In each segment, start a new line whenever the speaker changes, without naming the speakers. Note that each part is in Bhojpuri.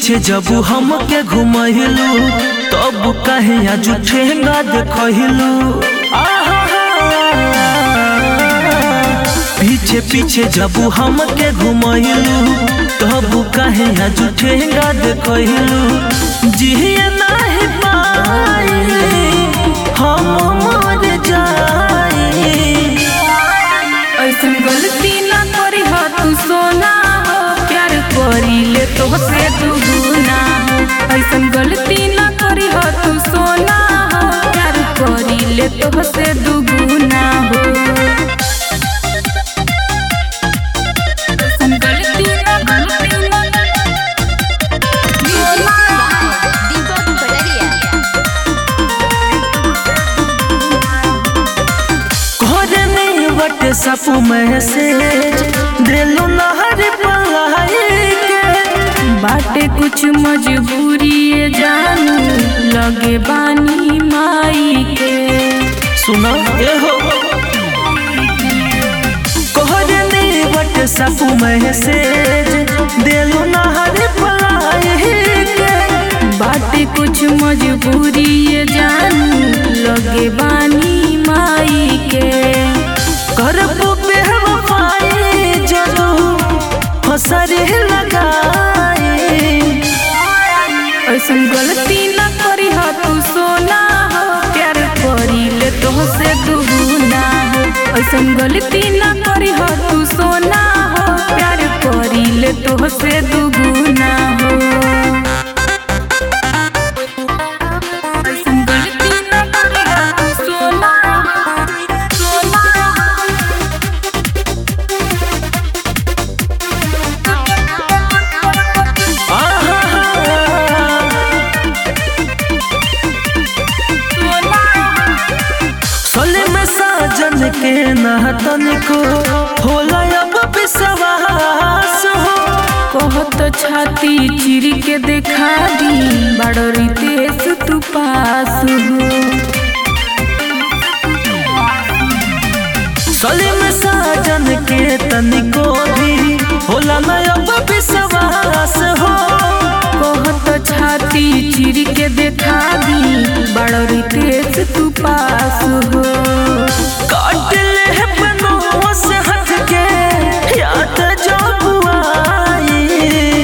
पीछे जब हमके घुमहिलू तब कहे आज ठेंगा देखहिलू। पीछे पीछे जब हमके घुमहिलू तब कहे आज ठेंगा देखहिलू। जिए नहीं पाई हम मर जाई।
ऐसन गलती ना करी हो तू सोना हो, प्यार करी ले तो से दुगुना हो। ऐसन गलती ना करी हो तू सोना हो, प्यार करी ले तो से दुगुना हो। ऐसन गलती ना
सपू मैसेज दिलो नहर पलाई के।
बाटे कुछ मजबूरी जानू लगे बानी माई के।
सुना ये हो कोहरे बट सपू मैसेज दिलो नहर पलाई के।
बाटे कुछ मजबूरी जानू लगे बानी माई के।
करबो बेवफाई जदू फसरे लगाई।
ऐसन गलती ना करी हो तू सोना हो, प्यार करी ले तो से दुगुना हो। ऐसन गलती ना करी हो तू सोना हो, प्यार करी ले तो से दुगुना हो। ऐसन गलती ना करी हो तू सोना
जन के नहतन को होला अब विश्वास हो।
कहत छाती चिर के देखा दी बड़री तेज तू पास हो।
सलीम साजन के तनिको भी होला न अब विश्वास हो।
कहत छाती चिर के देखा दी बड़री तेज तू पास हो।
काट ले बनों से हट के याद जब आई।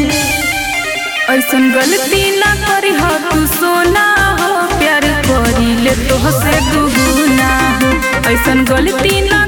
ऐसन गलती ना करी हो तू सोना हो, प्यार करी ले तो से दुगुना हो। ऐसन गलती ना